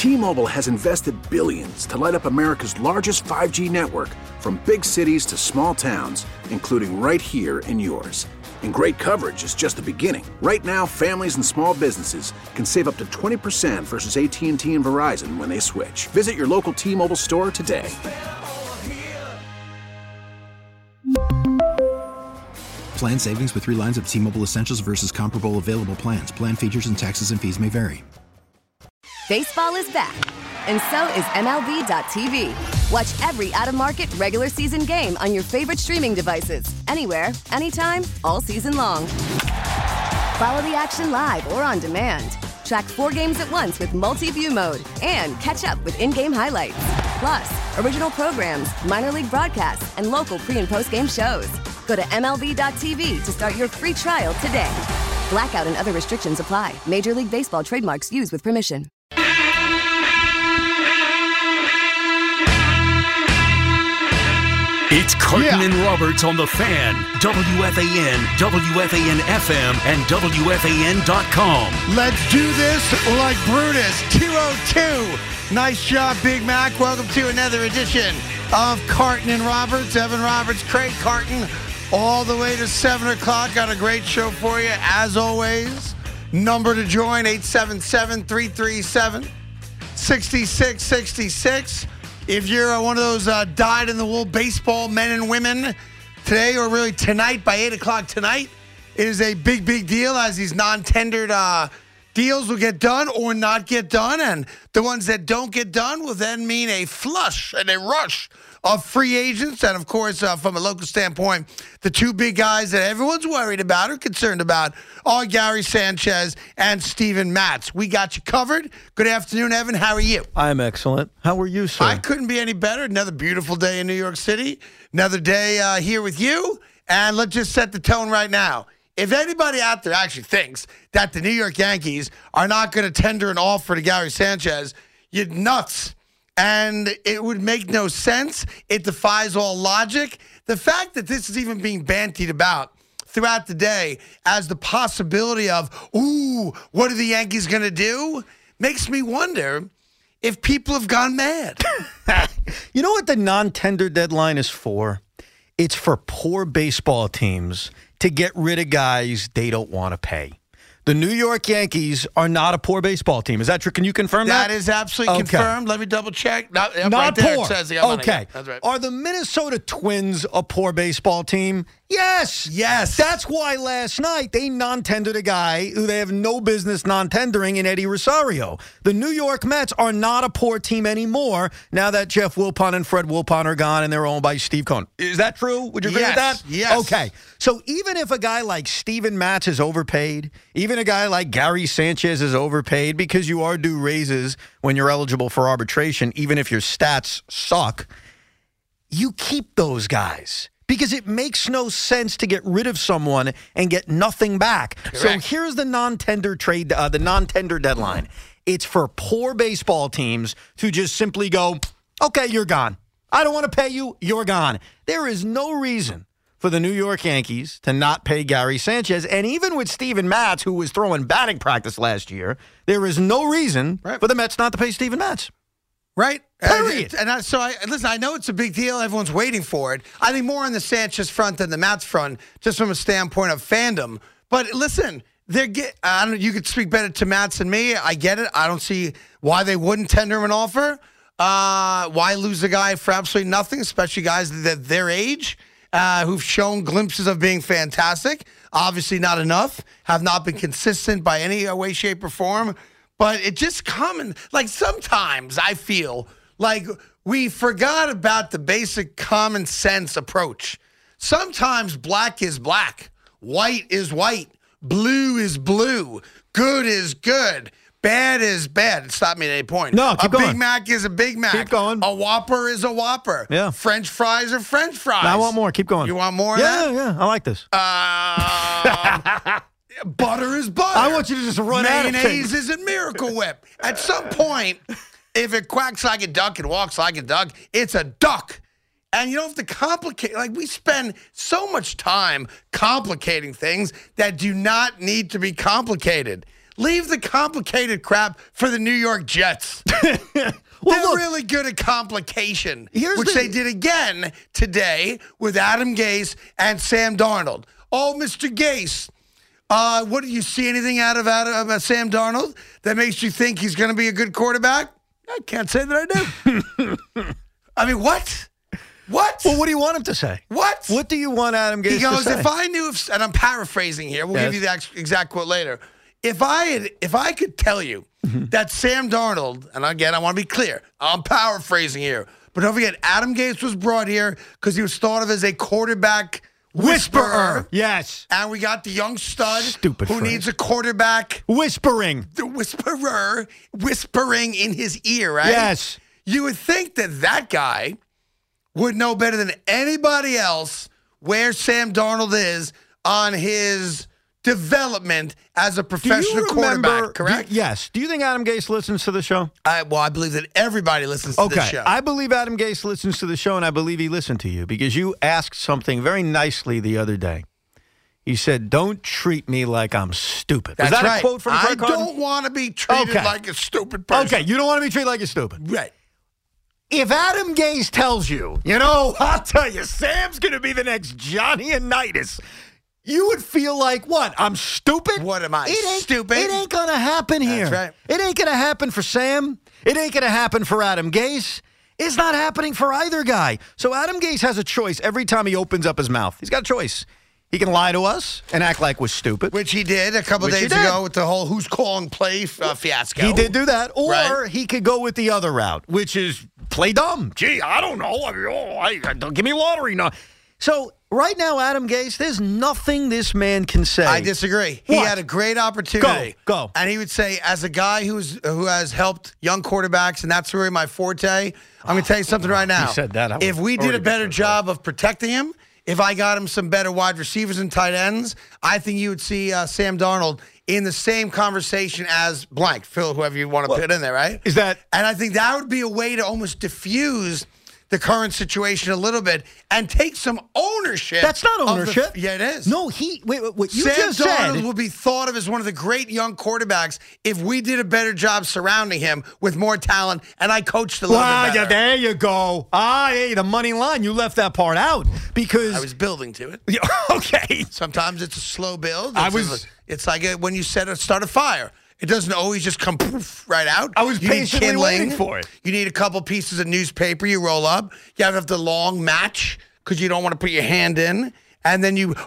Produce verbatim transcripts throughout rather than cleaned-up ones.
T-Mobile has invested billions to light up America's largest five G network, from big cities to small towns, including right here in yours. And great coverage is just the beginning. Right now, families and small businesses can save up to twenty percent versus A T and T and Verizon when they switch. Visit your local T-Mobile store today. Plan savings with three lines of T-Mobile Essentials versus comparable available plans. Plan features and taxes and fees may vary. Baseball is back, and so is M L B dot T V. Watch every out-of-market regular season game on your favorite streaming devices, anywhere, anytime, all season long. Follow the action live or on demand. Track four games at once with multi-view mode and catch up with in-game highlights. Plus, original programs, minor league broadcasts, and local pre- and post-game shows. Go to M L B dot T V to start your free trial today. Blackout and other restrictions apply. Major League Baseball trademarks used with permission. It's Carton Yeah. and Roberts on The Fan, W F A N, W F A N F M, and W F A N dot com. Let's do this like Brutus. two oh two. Nice job, Big Mac. Welcome to another edition of Carton and Roberts. Evan Roberts, Craig Carton, all the way to seven o'clock. Got a great show for you, as always. Number to join, eight seven seven, three three seven, six six six six. If you're uh, one of those uh, dyed-in-the-wool baseball men and women, today, or really tonight, by eight o'clock tonight, it is a big, big deal as these non-tendered uh, deals will get done or not get done. And the ones that don't get done will then mean a flush and a rush of free agents. And, of course, uh, from a local standpoint, the two big guys that everyone's worried about or concerned about are Gary Sanchez and Steven Matz. We got you covered. Good afternoon, Evan. How are you? I'm excellent. How are you, sir? I couldn't be any better. Another beautiful day in New York City. Another day uh, here with you. And let's just set the tone right now. If anybody out there actually thinks that the New York Yankees are not going to tender an offer to Gary Sanchez, you're nuts. And it would make no sense. It defies all logic. The fact that this is even being bantied about throughout the day as the possibility of, ooh, what are the Yankees going to do, makes me wonder if people have gone mad. You know what the non-tender deadline is for? It's for poor baseball teams to get rid of guys they don't want to pay. The New York Yankees are not a poor baseball team. Is that true? Can you confirm that? That is absolutely Okay. confirmed. Let me double check. Not, Not right there poor. It says the other okay. money. That's right. Are the Minnesota Twins a poor baseball team? Yes. Yes. That's why last night they non-tendered a guy who they have no business non-tendering in Eddie Rosario. The New York Mets are not a poor team anymore now that Jeff Wilpon and Fred Wilpon are gone and they're owned by Steve Cohen. Is that true? Would you agree Yes. with that? Yes. Okay. So even if a guy like Steven Matz is overpaid, even a guy like Gary Sanchez is overpaid, because you are due raises when you're eligible for arbitration, even if your stats suck, you keep those guys. Because it makes no sense to get rid of someone and get nothing back. Correct. So here's the non-tender trade, uh, the non-tender deadline. It's for poor baseball teams to just simply go, okay, you're gone. I don't want to pay you. You're gone. There is no reason for the New York Yankees to not pay Gary Sanchez. And even with Steven Matz, who was throwing batting practice last year, there is no reason Right. for the Mets not to pay Steven Matz. Right. Period. Uh, and I, so, I, listen, I know it's a big deal. Everyone's waiting for it. I think more on the Sanchez front than the Mats front, just from a standpoint of fandom. But listen, they're get. I don't. You could speak better to Mats than me. I get it. I don't see why they wouldn't tender him an offer. Uh, why lose a guy for absolutely nothing, especially guys that their age, uh, who've shown glimpses of being fantastic. Obviously, not enough. Have not been consistent by any way, shape, or form. But it just common, like sometimes I feel like we forgot about the basic common sense approach. Sometimes black is black, white is white, blue is blue, good is good, bad is bad. Stop me at any point. No, keep a going. Big Mac is a Big Mac. Keep going. A Whopper is a Whopper. Yeah. French fries are French fries. I want more. Keep going. You want more of Yeah, that? yeah. I like this. Uh, butter is butter. I want you to just run out of Mayonnaise things. is a Miracle Whip. At some point, if it quacks like a duck and walks like a duck, it's a duck. And you don't have to complicate. Like, we spend so much time complicating things that do not need to be complicated. Leave the complicated crap for the New York Jets. Well, They're look, really good at complication, Here's which the- they did again today with Adam Gase and Sam Darnold. Oh, Mister Gase, uh, what do you see anything out of, out of uh, Sam Darnold that makes you think he's going to be a good quarterback? I can't say that I do. I mean, what? What? well, what do you want him to say? What? What do you want Adam Gase He goes, to say? if I knew, if, and I'm paraphrasing here, we'll Yes. give you the ex- exact quote later. If I had, if I could tell you Mm-hmm. that Sam Darnold, and again, I want to be clear, I'm paraphrasing here, but don't forget, Adam Gase was brought here because he was thought of as a quarterback whisperer. Yes. And we got the young stud Stupid who phrase. needs a quarterback, Whispering. the whisperer, whispering in his ear, right? Yes. You would think that that guy would know better than anybody else where Sam Darnold is on his development as a Do professional you remember, quarterback, correct? do- yes. Do you think Adam Gase listens to the show? I, well, I believe that everybody listens to Okay. this show. I believe Adam Gase listens to the show, and I believe he listened to you because you asked something very nicely the other day. You said, don't treat me like I'm stupid. That's Was that right. a quote from I Craig Carton? don't want to be treated Okay. like a stupid person. Okay, you don't want to be treated like you're stupid. Right. If Adam Gase tells you, you know, I'll tell you, Sam's going to be the next Johnny Unitas, you would feel like, what, I'm stupid? What am I, It ain't, stupid? It ain't going to happen here. That's right. It ain't going to happen for Sam. It ain't going to happen for Adam Gase. It's not happening for either guy. So Adam Gase has a choice every time he opens up his mouth. He's got a choice. He can lie to us and act like we're stupid. Which he did a couple Which he days did. ago with the whole who's calling play uh, fiasco. He did do that. Or Right. he could go with the other route, which is play dumb. Gee, I don't know. I mean, oh, I, I- don't give me lottery. No. So right now, Adam Gase, there's nothing this man can say. I disagree. He What? had a great opportunity. Go, go. And he would say, as a guy who's who has helped young quarterbacks, and that's really my forte, I'm going to tell you something right now. You said that, I If would we did already a be better so job of protecting him, if I got him some better wide receivers and tight ends, I think you would see uh, Sam Darnold in the same conversation as blank, Phil, whoever you want to put in there, right? Is that- And I think that would be a way to almost diffuse the current situation a little bit and take some ownership. That's not of the- ownership. yeah, it is. No, he. Wait, wait, what you Sam just Darnold said. will be thought of as one of the great young quarterbacks if we did a better job surrounding him with more talent, and I coached a little Wow, bit yeah, better. there you go. Ah, hey, the money line. You left that part out because. I was building to it. Yeah, okay. Sometimes it's a slow build. I It's was- a- It's like a, when you set a, start a fire. It doesn't always just come poof right out. I was You need patiently kindling. waiting for it. You need a couple pieces of newspaper you roll up. You have to have the long match because you don't want to put your hand in. And then you...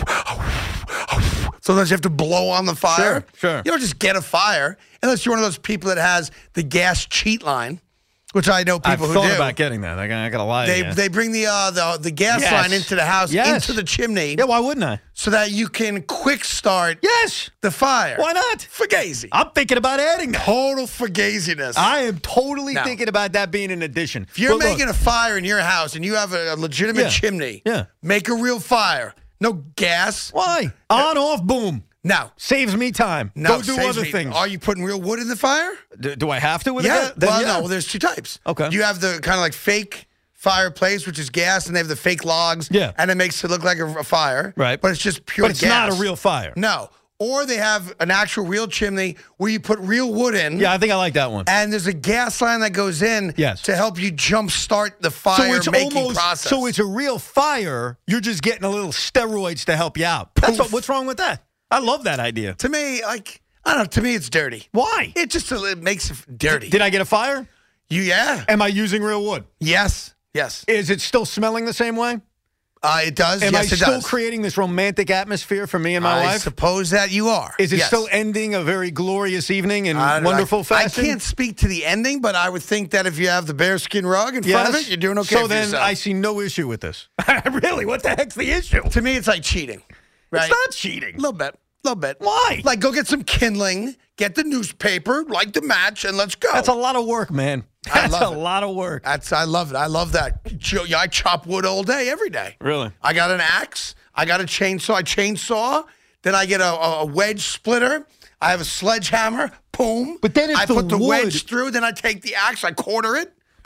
Sometimes you have to blow on the fire. Sure, sure. You don't just get a fire unless you're one of those people that has the gas cheat line, which I know people I've who thought do. about getting that. I gotta, I gotta lie. to They you. they bring the uh, the the gas Yes. line into the house, Yes. into the chimney, Yeah, why wouldn't I? so that you can quick start Yes. the fire. Why not? Fugazi. I'm thinking about adding that. Total fugaziness. I am totally No. thinking about that being an addition. if you're But look, making a fire in your house and you have a, a legitimate Yeah. chimney, Yeah. make a real fire. No gas. why? On, off, boom. No. Saves me time. No, Go do saves other me- things. Are you putting real wood in the fire? do, do I have to with Yeah. it? Then well, yeah. no. Well, there's two types. Okay. You have the kind of like fake fireplace, which is gas, and they have the fake logs. Yeah. And it makes it look like a, a fire. Right. But it's just pure But it's gas. not a real fire. No. Or they have an actual real chimney where you put real wood in. Yeah, I think I like that one. And there's a gas line that goes in Yes. to help you jumpstart the So fire it's making almost process. so it's a real fire. You're just getting a little steroids to help you out. That's Poof. what, what's wrong with that? I love that idea. to me, like I don't know. To me, it's dirty. Why? It just it makes it dirty. Did I get a fire? you? Yeah. Am I using real wood? Yes. Yes. Is it still smelling the same way? Uh, it does. Am yes, I it still does. creating this romantic atmosphere for me and my I wife? suppose that you are. Is it Yes. still ending a very glorious evening in I- wonderful I, fashion? I can't speak to the ending, but I would think that if you have the bearskin rug in front of it, you're doing okay So for then yourself. I see no issue with this. Really? What the heck's the issue? to me, it's like cheating. Right? It's not cheating. A little bit. A little bit. Why? Like, go get some kindling, get the newspaper, light the match, and let's go. That's a lot of work, man. I That's love a it. lot of work. That's I love it. I love that. Jo- yeah, I chop wood all day, every day. Really? I got an axe. I got a chainsaw. I chainsaw. Then I get a, a wedge splitter. I have a sledgehammer. Boom. But then if I the put the wood- wedge through. Then I take the axe. I quarter it.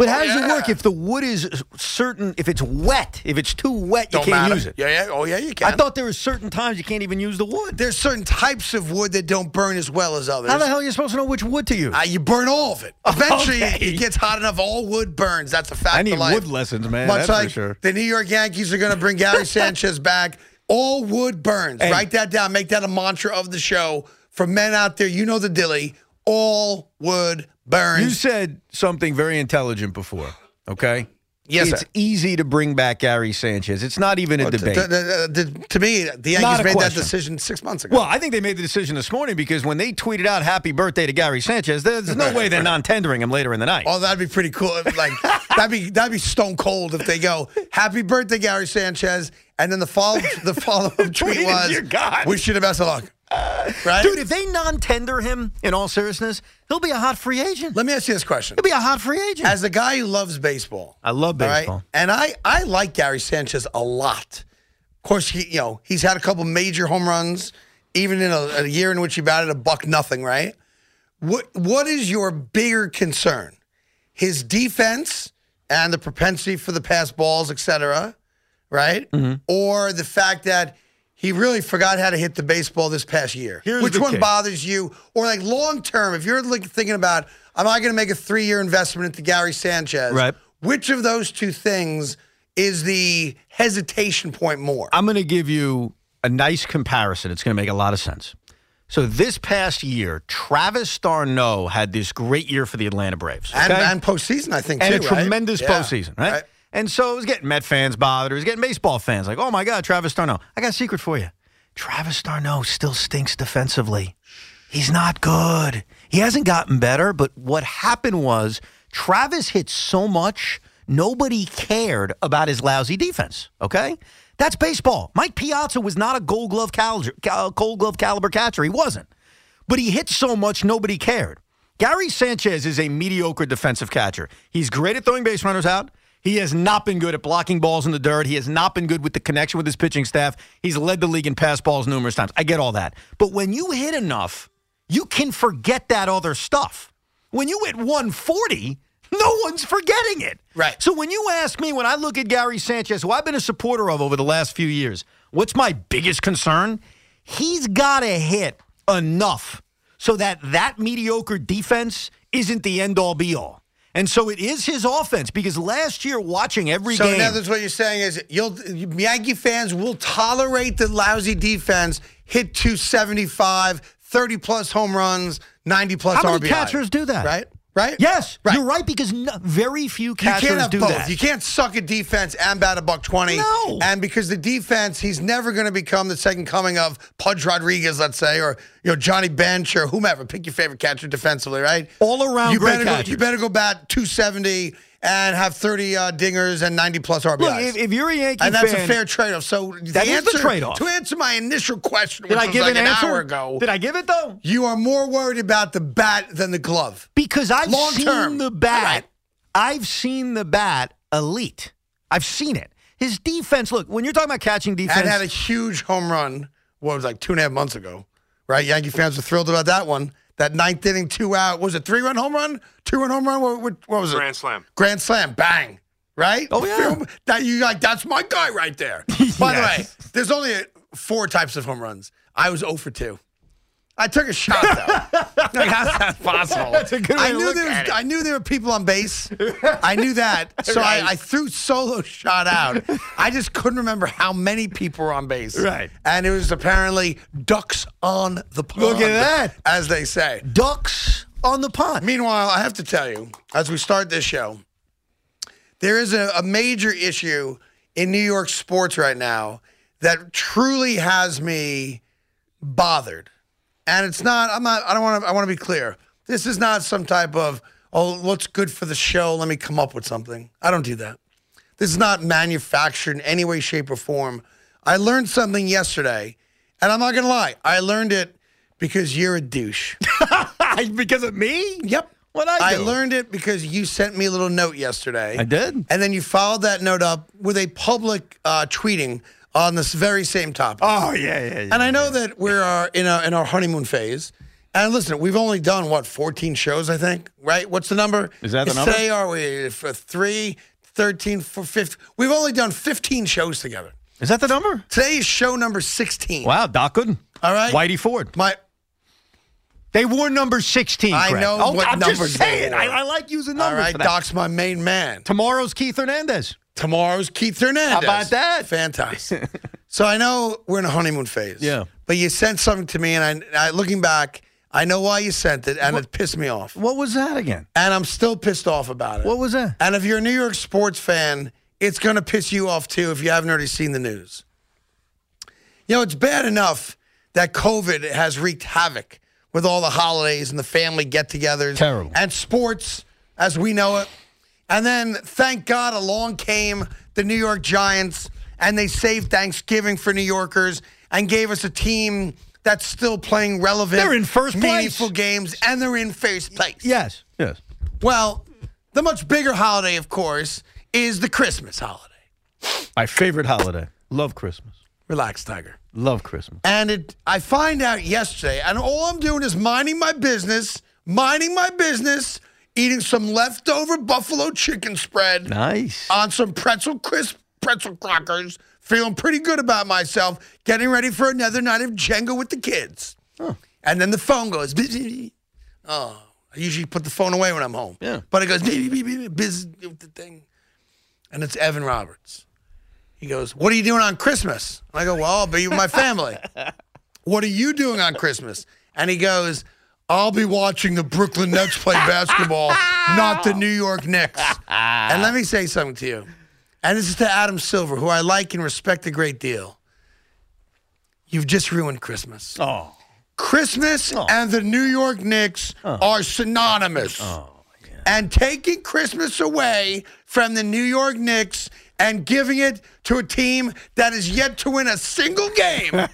But how Oh, does it yeah. work if the wood is certain, if it's wet, if it's too wet, you Don't can't matter. use it? Yeah, yeah. Oh, yeah, you can. I thought there were certain times you can't even use the wood. There's certain types of wood that don't burn as well as others. How the hell are you supposed to know which wood to use? Uh, you burn all of it. Eventually, Okay. it gets hot enough. All wood burns. That's a fact I need of life. wood lessons, man. Much That's like for sure. the New York Yankees are going to bring Gary Sanchez back. All wood burns. Hey. Write that down. Make that a mantra of the show. For men out there, you know the dilly. All wood burns. You said something very intelligent before, okay? Yes, It's sir. easy to bring back Gary Sanchez. It's not even a Well, t- debate. t- t- t- to me, the Not Yankees a made that question. decision six months ago. Well, I think they made the decision this morning because when they tweeted out happy birthday to Gary Sanchez, there's no way they're non-tendering him later in the night. Oh, that'd be pretty cool. If, Like that'd be that'd be stone cold if they go, "Happy birthday, Gary Sanchez," and then the follow the follow up tweet Tweet is was, your God. "Wish you the best of luck." Right, Dude, if they non-tender him, in all seriousness, he'll be a hot free agent. Let me ask you this question: He'll be a hot free agent. as a guy who loves baseball, I love all right, baseball. and I I like Gary Sanchez a lot. Of course, he you know he's had a couple major home runs, even in a, a year in which he batted a buck nothing. Right? What what is your bigger concern? His defense and the propensity for the pass balls, et cetera, right? Mm-hmm. Or the fact that he really forgot how to hit the baseball this past year. Here's Which the one kick. bothers you? Or like long term, if you're like thinking about, am I going to make a three year investment into Gary Sanchez? Right. Which of those two things is the hesitation point more? I'm going to give you a nice comparison. It's going to make a lot of sense. So this past year, Travis d'Arnaud had this great year for the Atlanta Braves. and, okay? and postseason, I think, and too, a right? tremendous Yeah. postseason, right? And so it was getting Met fans bothered. It was getting baseball fans like, oh, my God, Travis d'Arnaud. I got a secret for you. Travis d'Arnaud still stinks defensively. He's not good. He hasn't gotten better, but what happened was Travis hit so much, nobody cared about his lousy defense, okay? That's baseball. Mike Piazza was not a gold glove caliber, gold glove caliber catcher. He wasn't. But he hit so much, nobody cared. Gary Sanchez is a mediocre defensive catcher. He's great at throwing base runners out. He has not been good at blocking balls in the dirt. He has not been good with the connection with his pitching staff. He's led the league in pass balls numerous times. I get all that. But when you hit enough, you can forget that other stuff. When you hit one forty, no one's forgetting it. Right. So when you ask me, when I look at Gary Sanchez, who I've been a supporter of over the last few years, what's my biggest concern? He's got to hit enough so that that mediocre defense isn't the end-all, be-all. And so it is his offense because last year watching every So game. in other words, what you're saying is you'll Yankee fans will tolerate the lousy defense, hit two seventy-five, thirty plus home runs, ninety plus How many R B I. catchers do that? Right? Right? Yes, Right. you're right because no, very few You catchers can't have do both. that. You can't suck at defense and bat a buck twenty. No. And because the defense, he's never going to become the second coming of Pudge Rodriguez, let's say, or you know Johnny Bench or whomever. Pick your favorite catcher defensively, right? All around you great better go, catchers. You better go bat two seventy and have thirty uh, dingers and ninety plus R B Is. Look, if, if you're a Yankee and that's fan, a fair trade-off. So the That is the answer, trade-off. To answer my initial question, did which I was give like an, an answer? hour ago, Did I give it though? you are more worried about the bat than the glove. Because I've Long seen term. the bat. Right. I've seen the bat elite. I've seen it. His defense. Look, when you're talking about catching defense, And had a huge home run, what was it, like two and a half months ago, right? Yankee fans were thrilled about that one. That ninth inning, two out, was it three-run home run? Two-run home run? What, what, what was it? Grand slam. Grand slam, bang, right? Oh, yeah. Film- That, you like, that's my guy right there. By the way, there's only four types of home runs. I was zero for two. I took a shot, though. Like, how's that possible? That's a good way I to knew look there was, at it. I knew there were people on base. I knew that. So Right. I, I threw solo shot out. I just couldn't remember how many people were on base. Right. And it was apparently ducks on the pond. Look at that. As they say. ducks on the pond. Meanwhile, I have to tell you, as we start this show, there is a, a major issue in New York sports right now that truly has me bothered. And it's not, I'm not, I don't want to, I want to be clear. This is not some type of, oh, what's good for the show? Let me come up with something. I don't do that. This is not manufactured in any way, shape, or form. I learned something yesterday, and I'm not going to lie. I learned it because you're a douche. Because of me? Yep. What'd I I do? learned it because you sent me a little note yesterday. I did. And then you followed that note up with a public uh, tweeting on this very same topic. Oh yeah, yeah, yeah. and I know that we're uh, in, a, in our honeymoon phase, And listen, we've only done, what, fourteen shows, I think, right? What's the number? Is that the number? Today, are we for three, thirteen, for fifteen? We've only done fifteen shows together. Is that the number? Today is show number sixteen. Wow, Doc Gooden. All right. Whitey Ford. My, They wore number sixteen, I Craig. know oh, what I'm numbers just they saying. wore. I, I like using all numbers right, for that. Doc's my main man. Tomorrow's Keith Hernandez. Tomorrow's Keith Hernandez. How about that? Fantastic. So I know we're in a honeymoon phase. Yeah. But you sent something to me, and I, I looking back, I know why you sent it, and What- it pissed me off. What was that again? And I'm still pissed off about it. What was that? And if you're a New York sports fan, it's going to piss you off, too, if you haven't already seen the news. You know, it's bad enough that COVID has wreaked havoc with all the holidays and the family get-togethers. Terrible. And sports, as we know it. And then, thank God, along came the New York Giants, and they saved Thanksgiving for New Yorkers and gave us a team that's still playing relevant, They're in first place. meaningful games, and they're in first place. Yes. Yes. Well, the much bigger holiday, of course, is the Christmas holiday. My favorite holiday. Love Christmas. Relax, Tiger. Love Christmas. And it, I find out yesterday, and all I'm doing is minding my business, minding my business, eating some leftover buffalo chicken spread Nice. on some pretzel crisp pretzel crackers, feeling pretty good about myself, getting ready for another night of Jenga with the kids. Huh. And then the phone goes, oh, I usually put the phone away when I'm home. Yeah. But it goes, busy with the thing. And it's Evan Roberts. He goes, what are you doing on Christmas? And I go, well, I'll be with my family. What are you doing on Christmas? And he goes, I'll be watching the Brooklyn Nets play basketball, not the New York Knicks. And let me say something to you. And this is to Adam Silver, who I like and respect a great deal. You've just ruined Christmas. Oh. Christmas Oh. and the New York Knicks are synonymous. Oh, yeah. And taking Christmas away from the New York Knicks and giving it to a team that is yet to win a single game,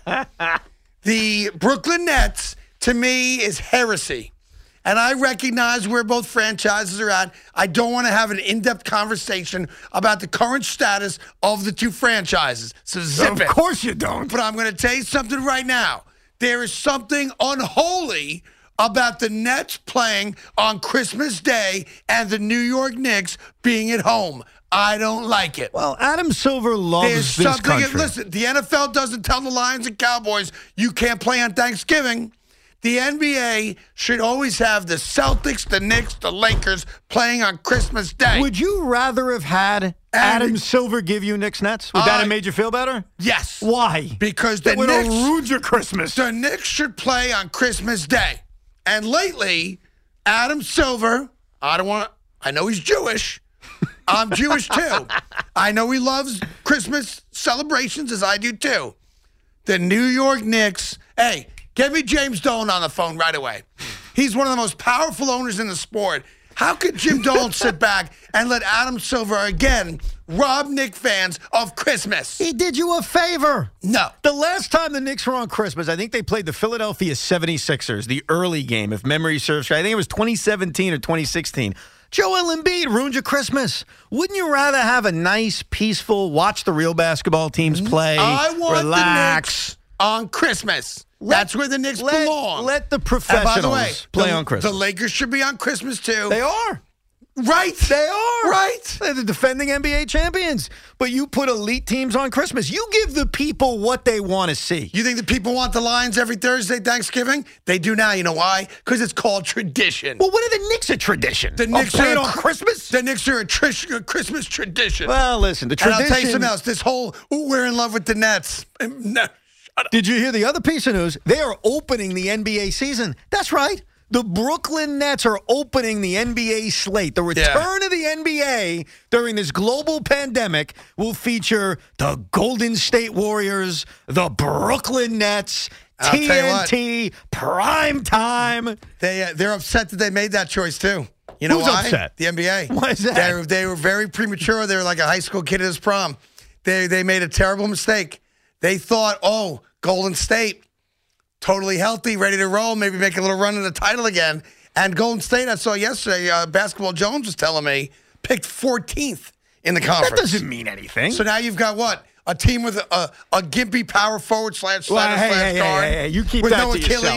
the Brooklyn Nets, to me, is heresy. And I recognize where both franchises are at. I don't want to have an in-depth conversation about the current status of the two franchises. So zip Of it. course you don't. But I'm going to tell you something right now. There is something unholy about the Nets playing on Christmas Day and the New York Knicks being at home. I don't like it. Well, Adam Silver loves There's this something. country. Listen, the N F L doesn't tell the Lions and Cowboys you can't play on Thanksgiving. The N B A should always have the Celtics, the Knicks, the Lakers playing on Christmas Day. Would you rather have had Adam Silver give you Knicks Nets? Would that Uh, have made you feel better? yes. Why? Because the That would have Knicks, ruined your Christmas. the Knicks should play on Christmas Day. And lately, Adam Silver, I don't want I know he's Jewish. I'm Jewish too. I know he loves Christmas celebrations as I do too. The New York Knicks, hey, get me James Dolan on the phone right away. He's one of the most powerful owners in the sport. How could Jim Dolan sit back and let Adam Silver again rob Knick fans of Christmas? He did you a favor. No. The last time the Knicks were on Christmas, I think they played the Philadelphia seventy-sixers, the early game, if memory serves right. I think it was twenty seventeen or twenty sixteen. Joel Embiid ruined your Christmas. Wouldn't you rather have a nice, peaceful, watch the real basketball teams play, I want relax? the Knicks on Christmas. That's where the Knicks let, belong. Let the And professionals by the way, play the, on Christmas. The Lakers should be on Christmas too. They are. Right. They are. Right. They're the defending N B A champions. But you put elite teams on Christmas. You give the people what they want to see. You think the people want the Lions every Thursday, Thanksgiving? They do now. You know why? Because it's called tradition. Well, what are the Knicks a tradition? The Of Knicks playing are a on cr- Christmas? The Knicks are a, tr- a Christmas tradition. Well, listen, the and tradition. I'll tell you something else. This whole, ooh, we're in love with the Nets. No, shut up. Did you hear the other piece of news? They are opening the N B A season. That's right. The Brooklyn Nets are opening the N B A slate. The return Yeah. of the N B A during this global pandemic will feature the Golden State Warriors, the Brooklyn Nets, I'll tell you T N what. T, prime time. They, uh, they're upset that they made that choice, too. You know Who's why? upset? The N B A. Why is that? They were, they were very premature. They were like a high school kid at his prom. They, they made a terrible mistake. They thought, oh, Golden State, totally healthy, ready to roll, maybe make a little run in the title again. And Golden State, I saw yesterday, uh, Basketball Jones was telling me, picked fourteenth in the conference. That doesn't mean anything. So now you've got what? A team with a, a, a gimpy power forward slash Well, center hey, slash hey, hey, guard hey, hey, you keep with that no to yourself. Achilles,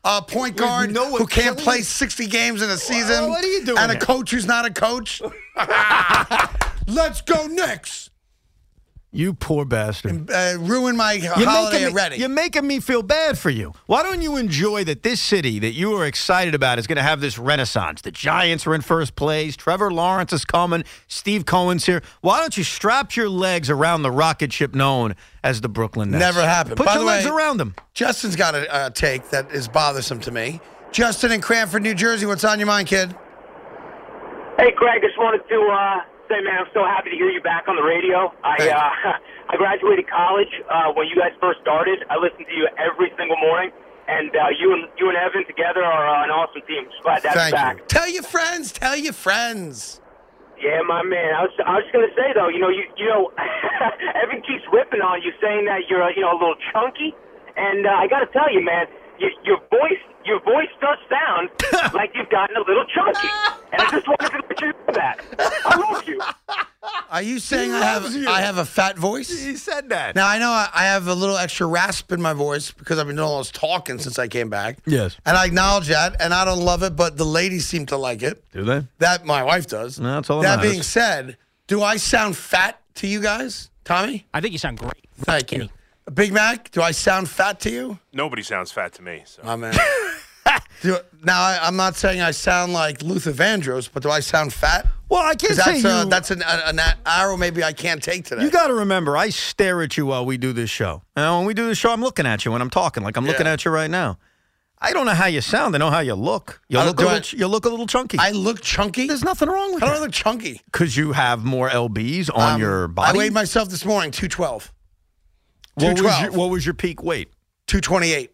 a point guard no who can't Achilles? play sixty games in a season, Well, what are you doing and a here? coach who's not a coach. Let's go Knicks. You poor bastard. Uh, ruin my You're holiday making me- already. You're making me feel bad for you. Why don't you enjoy that this city that you are excited about is going to have this renaissance? The Giants are in first place. Trevor Lawrence is coming. Steve Cohen's here. Why don't you strap your legs around the rocket ship known as the Brooklyn Nets? Never happened. Put By your the legs way, around them. Justin's got a, a take that is bothersome to me. Justin in Cranford, New Jersey. What's on your mind, kid? Hey, Craig, just wanted to uh, say, man, I'm so happy to hear you back on the radio. I Thank you. uh, I graduated college uh, when you guys first started. I listened to you every single morning, and uh, you and you and Evan together are uh, an awesome team. Just glad to have Thank you back. you. Tell your friends. Tell your friends. Yeah, my man. I was I was just gonna say though, you know, you you know, Evan keeps ripping on you, saying that you're uh, you know a little chunky, and uh, I got to tell you, man, you, your voice your voice does sound like you've gotten a little chunky, and I just wanted to let you know that. I love you. Are you saying He I have loves you. I have a fat voice? He said that. Now, I know I I have a little extra rasp in my voice because I've been doing all this talking since I came back. Yes. And I acknowledge that, and I don't love it, but the ladies seem to like it. Do they? That my wife does. No, that's all that That matters. being said, do I sound fat to you guys? Tommy? I think you sound great. Thank you. Big Mac, do I sound fat to you? Nobody sounds fat to me. So. My man. do, now, I, I'm not saying I sound like Luther Vandross, but do I sound fat? Well, I can't Because say that's, you. uh, that's an, an arrow maybe I can't take today. You got to remember, I stare at you while we do this show. Now, when we do this show, I'm looking at you when I'm talking, like I'm looking Yeah. at you right now. I don't know how you sound. I know how you look. You I look a don't- do little. You look a little chunky. I look chunky? There's nothing wrong with How do I that. look chunky? Because you have more L Bs on Um, your body. I weighed myself this morning, two twelve. what, was two twelve. your, what was your peak weight? two twenty-eight.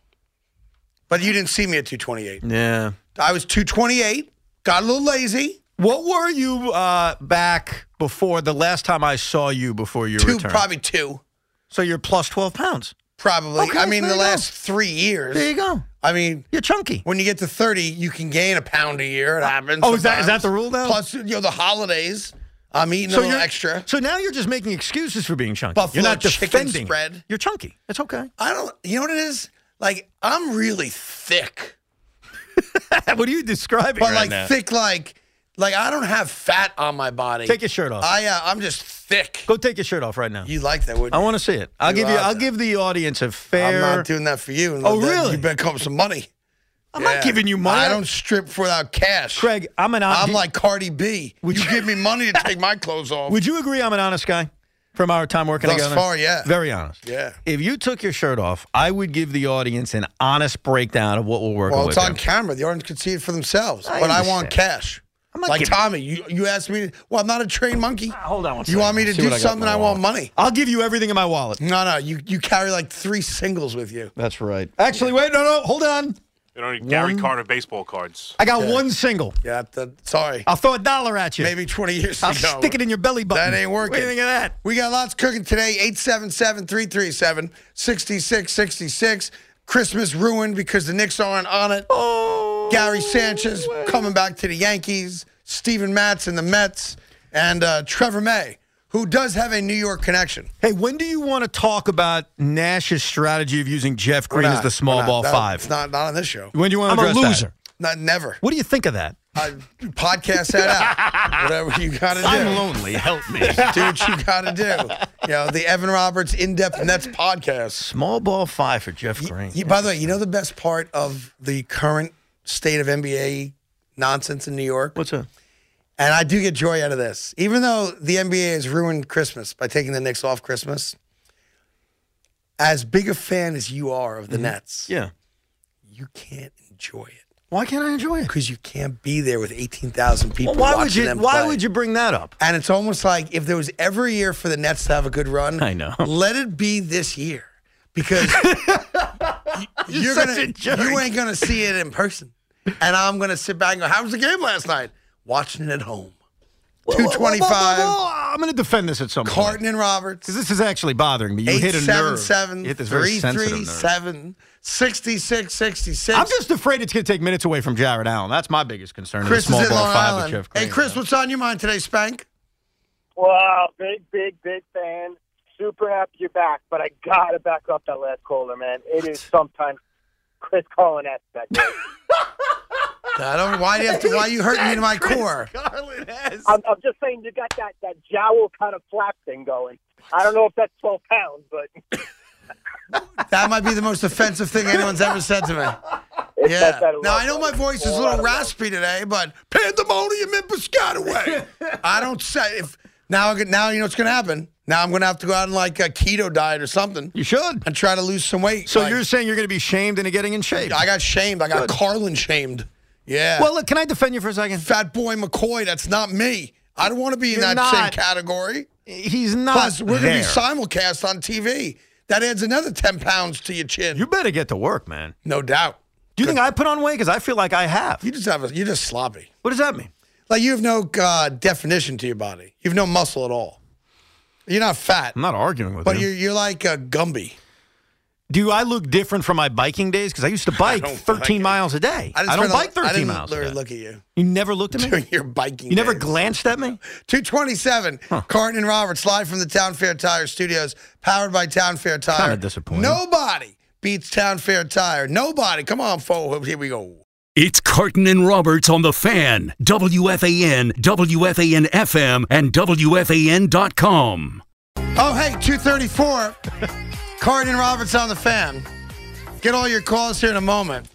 But you didn't see me at two twenty-eight. Yeah. I was two twenty-eight, got a little lazy. What were you uh, back before the last time I saw you before your Two, return? probably two. So you're plus twelve pounds. Probably. Okay, I mean, there the you go. last three years. There you go. I mean, You're chunky. when you get to thirty, you can gain a pound a year. It happens. Oh, is that- is that sometimes. the rule now? Plus, you know, the holidays. I'm eating a little you're extra. So now you're just making excuses for being chunky. Buffalo you're not chicken defending. spread. You're chunky. It's okay. I don't, you know what it is? Like, I'm really thick. What are you describing But right like now? thick, like, like I don't have fat on my body. Take your shirt off. I, uh, I'm just thick. Go take your shirt off right now. You like that, wouldn't I you? want to see it. I'll You give you. are I'll that. give the audience a fair. I'm not doing that for you. Oh, That- really? You better come with some money. I'm Yeah. not giving you money. I don't strip without cash. Craig, I'm an. I'm like Cardi B. Would you you- give me money to take my clothes off. Would you agree I'm an honest guy? From our time working Thus together. far, yeah. Very honest. Yeah. If you took your shirt off, I would give the audience an honest breakdown of what we're working Well, with. it's on here. camera. The audience can see it for themselves. I but I want understand. cash. I'm not Like giving- Tommy, you, you asked me. To, well, I'm not a trained monkey. Hold on one You second. want me to See do what I got in something? my I want wallet. money. I'll give you everything in my wallet. No, no. You you carry like three singles with you. That's right. Actually, wait, no, no, hold on. You know, Gary One- Carter baseball cards. I got one single. Yeah. The, sorry. I'll throw a dollar at you. Maybe twenty years I'll ago. stick it in your belly button. That ain't working. What do you think of that? We got lots cooking today. eight seven seven, three three seven, six six six six. Christmas ruined because the Knicks aren't on it. Oh, Gary Sanchez coming back to the Yankees. Steven Matz and the Mets. And uh, Trevor May, who does have a New York connection. Hey, when do you want to talk about Nash's strategy of using Jeff We're Green not- as the small we're not- ball that- five? It's not, not on this show. When do you want to I'm a address that? loser. Not never. What do you think of that? Uh, podcast that out. Whatever you got to do. I'm lonely. Help me. Do what you got to do. You know, the Evan Roberts In-Depth Nets podcast. Small ball five for Jeff Green. You- by the way, you know the best part of the current state of N B A nonsense in New York? What's that? And I do get joy out of this. Even though the N B A has ruined Christmas by taking the Knicks off Christmas, as big a fan as you are of the Nets, Yeah. you can't enjoy it Why can't I enjoy it? because you can't be there with eighteen thousand people Well, why would watching you? them Why play. would you bring that up? And it's almost like if there was ever a year for the Nets to have a good run, I know. let it be this year because you're such gonna, a jerk. you ain't gonna see it in person, and I'm gonna sit back and go, "How was the game last night?" Watching it at home. Two twenty-five. I'm going to defend this at some point. Carton and Roberts. Because this is actually bothering me. You Eight hit a seven nerve. seven You hit this very three sensitive three nerve. seven sixty six sixty six. I'm just afraid it's going to take minutes away from Jared Allen. That's my biggest concern. in the Chris is small in ball Long five with Island. Jeff Hey, Green. Chris, what's on your mind today, Spank? Wow, big, big, big fan. Super happy you're back, but I gotta back up that last caller, man. It is sometimes Chris Carlin aspect. I don't. Why do you have to? Why are you hurting me to my core? I'm, I'm just saying you got that, that jowl kind of flap thing going. I don't know if that's twelve pounds, but that might be the most offensive thing anyone's ever said to me. It's Yeah. that- that Now, love, I know my buddy. voice is a All little out of love. raspy today, but pandemonium in Piscataway. I don't say if now. I get- Now you know what's going to happen. Now I'm going to have to go out on like a keto diet or something. You should. And try to lose some weight. So Like, you're saying you're going to be shamed into getting in shape? I got shamed. I got Good. Carlin shamed. Yeah. Well, look, can I defend you for a second? Fat Boy McCoy, that's not me. I don't want to be in You're that same not. category. He's not. Plus, we're going to be there. simulcast on T V. That adds another ten pounds to your chin. You better get to work, man. No doubt. Do you think I put on weight? Because I feel like I have. You just have a, you're just sloppy. What does that mean? Like you have no uh, definition to your body. You have no muscle at all. You're not fat, I'm not arguing with but you. you're, you're like a Gumby. Do I look different from my biking days? Because I used to bike don't thirteen like it. miles a day. I, didn't don't spend a- bike I thirteen didn't miles a literally day. look at you You never looked at me? during your biking. You never days. glanced at me? two twenty-seven, Carton and Roberts, live from the Town Fair Tire Studios, powered by Town Fair Tire. Kinda disappointing. Nobody beats Town Fair Tire. Nobody. Come on, folks. Here we go. It's Carton and Roberts on the Fan, W F A N, W F A N F M, and W F A N dot com. Oh, hey, two thirty-four, Carton and Roberts on the Fan. Get all your calls here in a moment.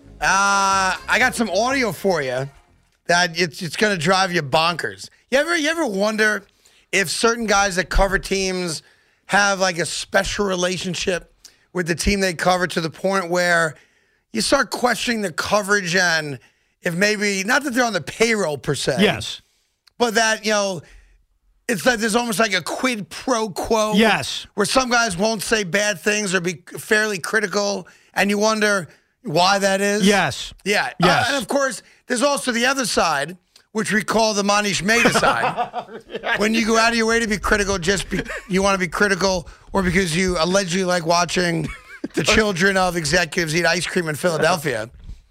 Uh, I got some audio for you that it's, it's going to drive you bonkers. You ever, you ever wonder if certain guys that cover teams have like a special relationship with the team they cover to the point where you start questioning the coverage and if maybe, not that they're on the payroll per se. Yes. But that, you know, it's like there's almost like a quid pro quo. Yes. Where some guys won't say bad things or be fairly critical, and you wonder why that is. Yes. Yeah. Yes. Uh, and of course, there's also the other side, which we call the Manish Mehta side. When you go out of your way to be critical, just be, you want to be critical, or because you allegedly like watching the children of executives eat ice cream in Philadelphia.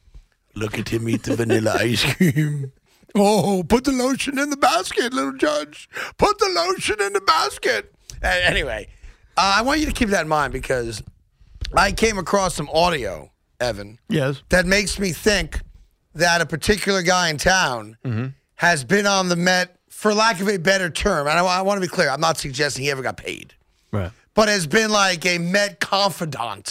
Look at him eat the vanilla ice cream. Oh, put the lotion in the basket, little judge. Put the lotion in the basket. Uh, anyway, uh, I want you to keep that in mind because I came across some audio, Evan, Yes. that makes me think that a particular guy in town Mm-hmm. has been on the Met, for lack of a better term, and I, I want to be clear, I'm not suggesting he ever got paid, Right. but has been like a Met confidant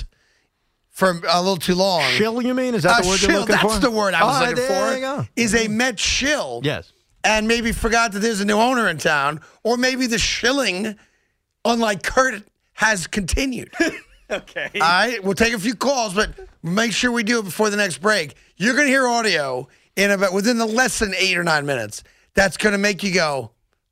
for a little too long. Shill, you mean? Is that the A word shill, you're looking that's for? the word I was Oh, looking there for. you go. Is a Met shill. Yes. And maybe forgot that there's a new owner in town, or maybe the shilling, unlike Kurt, has continued. Okay. All right, we'll take a few calls, but make sure we do it before the next break. You're going to hear audio in about within the less than eight or nine minutes. That's going to make you go,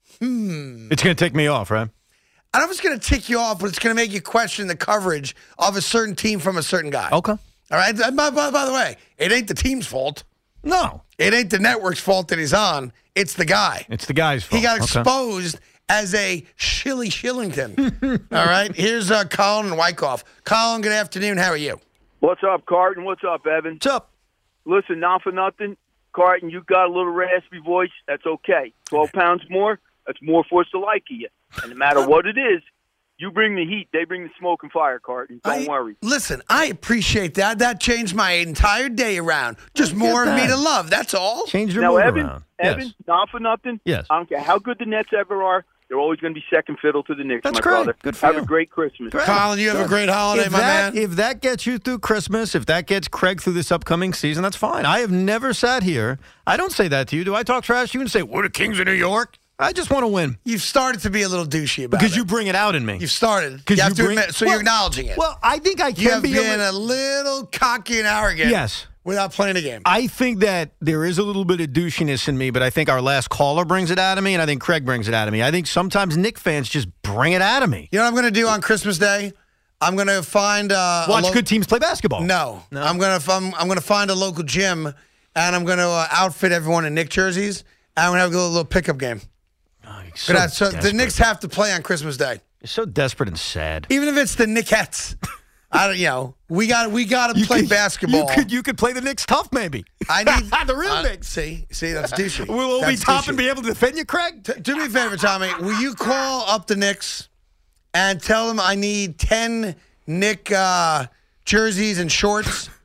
hmm. It's going to take me off, right? I don't know if it's going to tick you off, but it's going to make you question the coverage of a certain team from a certain guy. Okay. All right. By, by, by the way, it ain't the team's fault. No. It ain't the network's fault that he's on. It's the guy. It's the guy's fault. He got Okay. exposed as a Shilly Shillington. All right. Here's uh, Colin and Wyckoff. Colin, good afternoon. How are you? What's up, Carton? What's up, Evan? What's up? Listen, not for nothing, Carton, you got a little raspy voice. That's okay. twelve pounds more, that's more for us to like you. And no matter what it is, you bring the heat, they bring the smoke and fire, Carton. Don't I- worry. Listen, I appreciate that. That changed my entire day around. Just Look more at of me that. to love. That's all. Change your Now, mood Evan, around. Evan, Yes. not for nothing. Yes. I don't care how good the Nets ever are. They're always going to be second fiddle to the Knicks, That's my great. brother. Good for Have you. a great Christmas. Great. Colin, you have a Good. great holiday, if my that, man. If that gets you through Christmas, if that gets Craig through this upcoming season, that's fine. I have never sat here. I don't say that to you. Do I talk trash to you and say, we're the Kings of New York? I just want to win. You've started to be a little douchey about Because it. you bring it out in me. You've started. Because You have you to bring- admit, so Well- you're acknowledging it. Well, I think I can you have be been a, a little cocky and arrogant. Yes. Without playing the game. I think that there is a little bit of douchiness in me, but I think our last caller brings it out of me, and I think Craig brings it out of me. I think sometimes Knick fans just bring it out of me. You know what I'm going to do on Christmas Day? I'm going to find uh, Watch a lo- good teams play basketball. No, No? I'm going to I'm, I'm going to find a local gym, and I'm going to uh, outfit everyone in Knick jerseys. And I'm going to have a little, little pickup game. Oh, you're So, so so the desperate. Knicks have to play on Christmas Day, You're so desperate and sad. even if it's the Knickettes. I don't, you know, we got we got to You play could- basketball. You could you could play the Knicks tough, maybe. I need the real uh, Knicks. See, see, that's douchey. We'll all be That's top douchey. and be able to defend you, Craig. T- do me a favor, Tommy. Will you call up the Knicks and tell them I need ten Knick uh, jerseys and shorts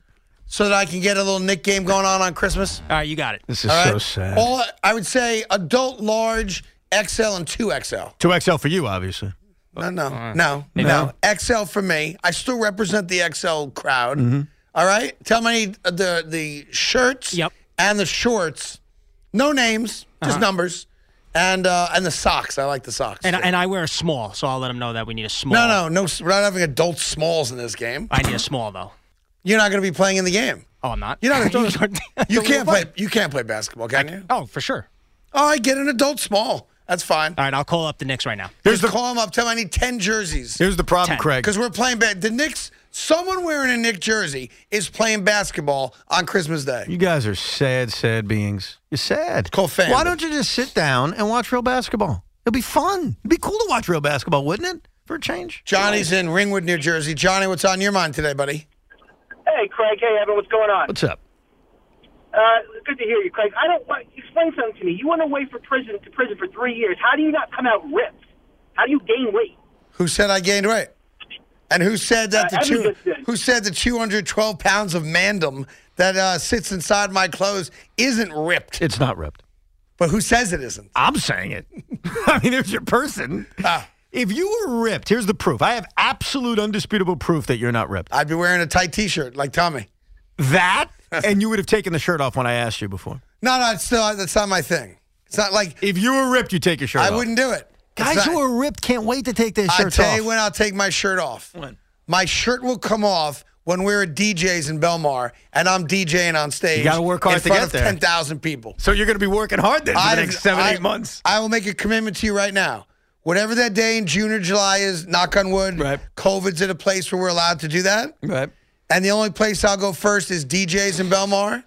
so that I can get a little Nick game going on on Christmas? All right, you got it. This is All so right? sad. All I would say adult, large, X L, and two X L. two X L for you, obviously. No, no, no, no. X L for me. I still represent the X L crowd. Mm-hmm. All right? Tell me the the shirts Yep. and the shorts. No names, just Uh-huh. numbers. And uh, and the socks. I like the socks. And, too. and I wear a small, so I'll let them know that we need a small. no, no, no. We're not having adult smalls in this game. I need a small, though. You're not going to be playing in the game. Oh, I'm not? You're not. Gonna, you You can't play. You can't play basketball, can you? Oh, for sure. Oh, I get an adult small. That's fine. All right, I'll call up the Knicks right now. Here's the call them up. Tell them I need ten jerseys. Here's the problem, ten. Craig. Because we're playing ba- the Knicks. Someone wearing a Knick jersey is playing basketball on Christmas Day. You guys are sad, sad beings. You're sad. Call fan. Why don't you just sit down and watch real basketball? It'll be fun. It'd be cool to watch real basketball, wouldn't it? For a change. Johnny's in Ringwood, New Jersey. Johnny, what's on your mind today, buddy? Hey, Craig. Hey, Evan. What's going on? What's up? Uh, good to hear you, Craig. I don't. want- Explain something to me. You went away for prison to prison for three years. How do you not come out ripped? How do you gain weight? Who said I gained weight? And who said that Uh, the Evan two? just did. Who said the two hundred twelve pounds of mandem that uh, sits inside my clothes isn't ripped? It's not ripped. But who says it isn't? I'm saying it. I mean, there's your person. Ah. If you were ripped, here's the proof. I have absolute, undisputable proof that you're not ripped. I'd be wearing a tight T-shirt like Tommy. That, and you would have taken the shirt off when I asked you before. No, no, it's still that's not my thing. It's not like If you were ripped, you take your shirt I off. wouldn't do it. Guys It's not- who are ripped can't wait to take their I shirts tell off. you when I'll take my shirt off. When? My shirt will come off when we're at D J's in Belmar and I'm DJing on stage. You gotta work hard in to front get of there. ten thousand people. So you're going to be working hard then for the I've- next seven, I- eight months. I will make a commitment to you right now. Whatever that day in June or July is, knock on wood, Right. COVID's at a place where we're allowed to do that. Right. And the only place I'll go first is D J's in Belmar.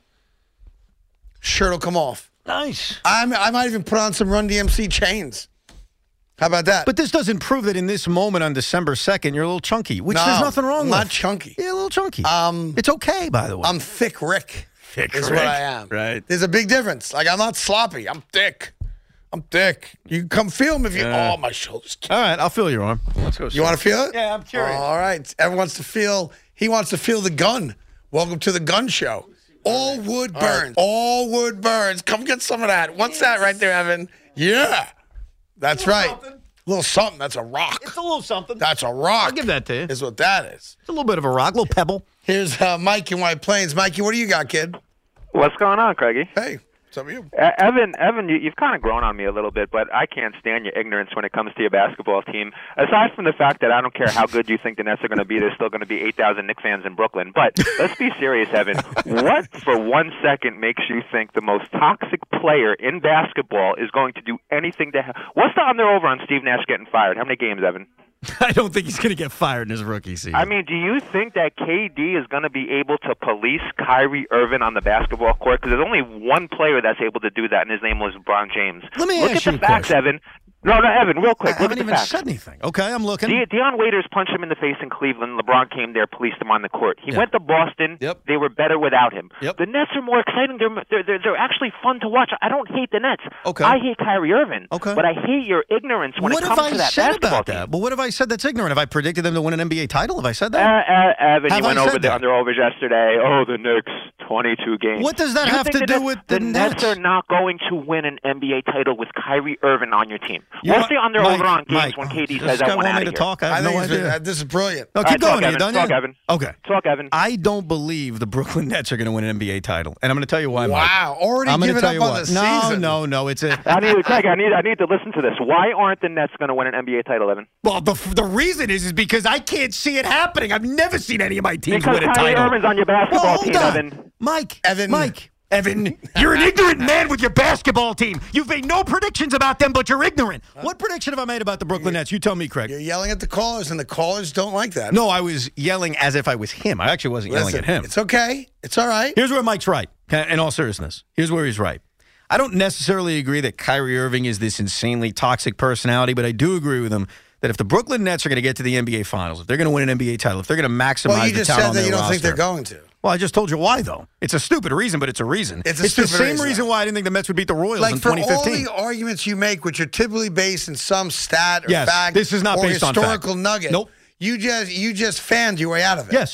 Shirt will come off. Nice. I'm, I might even put on some Run D M C chains. How about that? But this doesn't prove that in this moment on December second, you're a little chunky, which No, there's nothing wrong I'm with. not chunky. Yeah, a little chunky. Um, it's okay, by the way. I'm thick Rick. Thick is Rick, what I am. right. There's a big difference. Like, I'm not sloppy. I'm thick. I'm thick. You can come feel me if you. Yeah. Oh, my shoulders. All right, I'll feel your arm. Let's go. You want to feel it? Yeah, I'm curious. All right. Everyone wants to feel. He wants to feel the gun. Welcome to the gun show. All wood burns. All wood burns. Come get some of that. What's that right there, Evan? Yeah. That's right. something. A little something. That's a rock. It's a little something. That's a rock. I'll give that to you. Is what that is. It's a little bit of a rock, a little pebble. Here's uh, Mike in White Plains. Mikey, what do you got, kid? What's going on, Craigie? Hey, what's up with you? Uh, Evan, Evan, you, you've kind of grown on me a little bit, but I can't stand your ignorance when it comes to your basketball team. Aside from the fact that I don't care how good you think the Nets are going to be, there's still going to be eight thousand Knicks fans in Brooklyn. But let's be serious, Evan. What, for one second, makes you think the most toxic player in basketball is going to do anything to ha- What's the under-over on Steve Nash getting fired? How many games, Evan? I don't think he's going to get fired in his rookie season. I mean, do you think that K D is going to be able to police Kyrie Irving on the basketball court? Because there's only one player that's able to do that, and his name was LeBron James. Let me Look ask at you the a facts, question. Evan. No, no, Evan, real quick. I Look haven't at the even facts. said anything. Okay, I'm looking. De- Deion Waiters punched him in the face in Cleveland. LeBron came there, policed him on the court. He Yeah. went to Boston. Yep. They were better without him. Yep. The Nets are more exciting. They're, they're, they're, they're actually fun to watch. I don't hate the Nets. Okay. I hate Kyrie Irving. Okay. But I hate your ignorance when what it have comes I to that said basketball about team. that? Well, what have I said that's ignorant? Have I predicted them to win an N B A title? Have I said Uh, that? uh, Evan, Have you I went said over the that? under-overs yesterday. Oh, the Knicks, twenty-two games. What does that You have think to the do Nets- with the Nets Nets? are not going to win an N B A title with Kyrie Irving on your team. You What's want- the under-over Mike, on games Mike, when K D this says guy I want want out me of to here? talk? I have I no think it's, idea. uh, this is brilliant. No, All keep right, going. talk, Are you done Evan. Talk, yet? Evan. Okay. Talk, Evan. I don't believe the Brooklyn Nets are going to win an N B A title, and I'm going to tell you why. Mike. Wow, already I'm gonna giving tell up you on why. the no, season. no, no. It's a I need, Craig, I need, I need to listen to this. Why aren't the Nets going to win an N B A title, Evan? well. The the reason is is because I can't see it happening. I've never seen any of my teams Because win a Kyrie title. Irving's on your Well, basketball hold team, on. Evan. Mike, Evan. Mike, Evan, you're an ignorant man with your basketball team. You've made no predictions about them, but you're ignorant. What prediction have I made about the Brooklyn Nets? You tell me, Craig. You're yelling at the callers, and the callers don't like that. No, I was yelling as if I was him. I actually wasn't yelling Listen, at him. It's okay. It's all right. Here's where Mike's right. In all seriousness, here's where he's right. I don't necessarily agree that Kyrie Irving is this insanely toxic personality, but I do agree with him that if the Brooklyn Nets are going to get to the N B A Finals, if they're going to win an N B A title, if they're going to maximize Well, you the just talent said on that their you don't roster, think they're going to. Well, I just told you why, though. It's a stupid reason, but it's a reason. It's a the stupid same reason. reason why I didn't think the Mets would beat the Royals Like in for twenty all fifteen. the arguments you make, which are typically based in some stat or Yes, fact, this is not or based on fact. historical nugget. Nope. You just you just fanned your way out of it. Yes.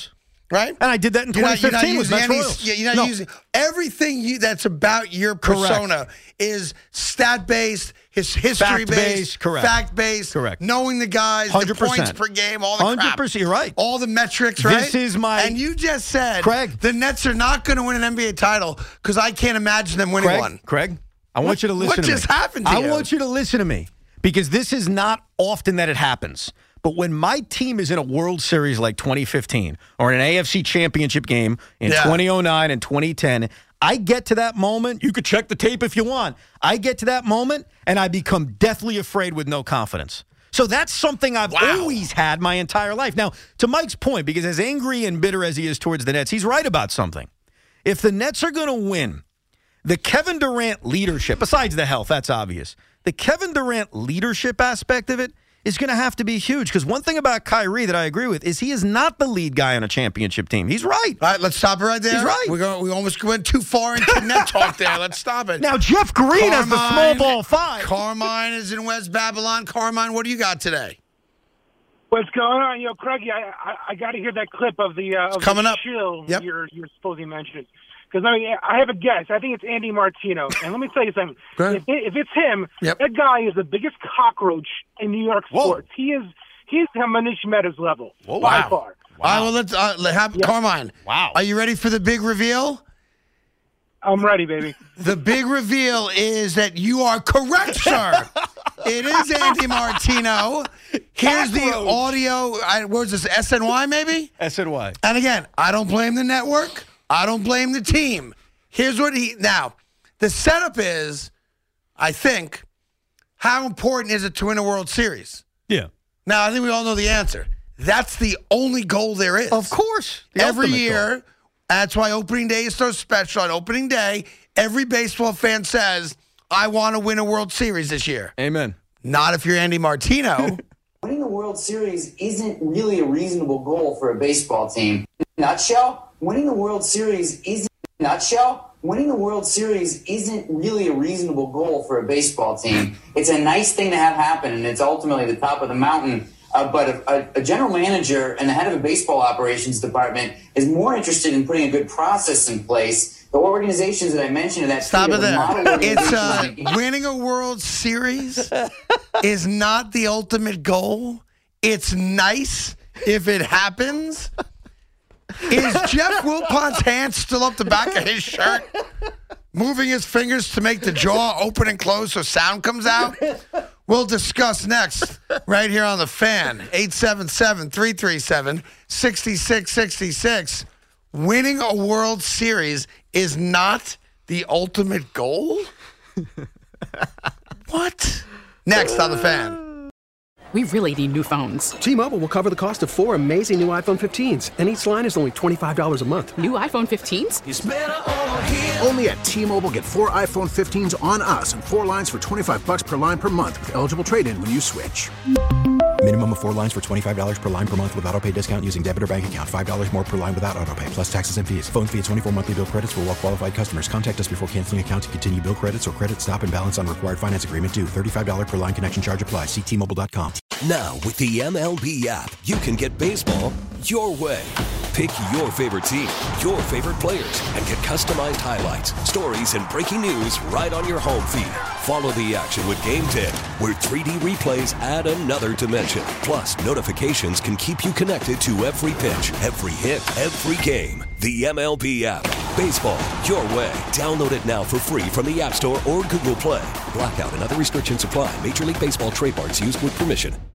right? And I did that in You're twenty fifteen with using Mets any, Royals. yeah, you're not No. using everything you, that's about your persona is stat-based, his history-based, Fact-based, correct. fact-based, Correct. knowing the guys, one hundred the percent. points per game, all the one hundred crap. percent, you're right. All the metrics, right? This is my- And you just said, Craig. the Nets are not going to win an N B A title because I can't imagine them winning Craig, one. Craig, I want What- you to listen what to me. just happened to I you? want you to listen to me because this is not often that it happens. But when my team is in a World Series like twenty fifteen or in an A F C Championship game in Yeah. twenty oh nine and twenty ten, I get to that moment. You could check the tape if you want. I get to that moment and I become deathly afraid with no confidence. So that's something I've Wow. always had my entire life. Now, to Mike's point, because as angry and bitter as he is towards the Nets, he's right about something. If the Nets are going to win, the Kevin Durant leadership, besides the health, that's obvious, the Kevin Durant leadership aspect of it is going to have to be huge. Because one thing about Kyrie that I agree with is he is not the lead guy on a championship team. He's right. All right, let's stop it right there. He's right. We're going, we almost went too far into net talk there. Let's stop it. Now, Jeff Green has the small Carmine- ball five. Carmine is in West Babylon. Carmine, what do you got today? What's going on? You know, Craigie, I I, I got to hear that clip of the uh, of coming the up. shill Yep. you're you're supposed to mention. Because I mean, I have a guess. I think it's Andy Martino. And let me tell you something. Go ahead. If, it, if it's him, Yep. that guy is the biggest cockroach in New York Whoa. sports. He is he's on Manish Mehta's level Whoa. by Wow. far. All right, well, let's uh, let- have, Carmine. Wow. Are you ready for the big reveal? I'm ready, baby. The big reveal is that you are correct, sir. It is Andy Martino. Here's the Cockroach. audio. I, where's this? S N Y maybe? S N Y. And again, I don't blame the network. I don't blame the team. Here's what he now. The setup is, I think, how important is it to win a World Series? Yeah. Now, I think we all know the answer. That's the only goal there is. Of course. The Every ultimate year, goal. that's why opening day is so special. On opening day, every baseball fan says, I want to win a World Series this year. Amen. Not if you're Andy Martino. Winning the World Series isn't really a reasonable goal for a baseball team. In a nutshell, winning the World Series isn't in a nutshell, winning the World Series isn't really a reasonable goal for a baseball team. It's a nice thing to have happen, and it's ultimately the top of the mountain. Uh, but a, a, a general manager and the head of a baseball operations department is more interested in putting a good process in place. The organizations that I mentioned in that Stop tweet it are the model there. It's organizations. uh, winning a World Series is not the ultimate goal. It's nice if it happens. Is Jeff Wilpot's hand still up the back of his shirt, moving his fingers to make the jaw open and close so sound comes out? We'll discuss next right here on The Fan. eight seven seven, three three seven, six six six six. Winning a World Series is not the ultimate goal? What? Next on The Fan. We really need new phones. T-Mobile will cover the cost of four amazing new iPhone fifteens, and each line is only twenty-five dollars a month. New iPhone fifteens? Only at T-Mobile, get four iPhone fifteens on us and four lines for twenty-five bucks per line per month with eligible trade-in when you switch. Minimum of four lines for twenty-five dollars per line per month with autopay discount using debit or bank account. five dollars more per line without autopay, plus taxes and fees. Phone fee at twenty-four monthly bill credits for well-qualified customers. Contact us before canceling account to continue bill credits or credit stop and balance on required finance agreement due. thirty-five dollars per line connection charge applies. See T Mobile dot com. Now, with the M L B app, you can get baseball your way. Pick your favorite team, your favorite players, and get customized highlights, stories, and breaking news right on your home feed. Follow the action with Game ten, where three D replays add another dimension. Plus, notifications can keep you connected to every pitch, every hit, every game. The M L B app. Baseball your way. Download it now for free from the App Store or Google Play. Blackout and other restrictions apply. Major League Baseball trademarks used with permission.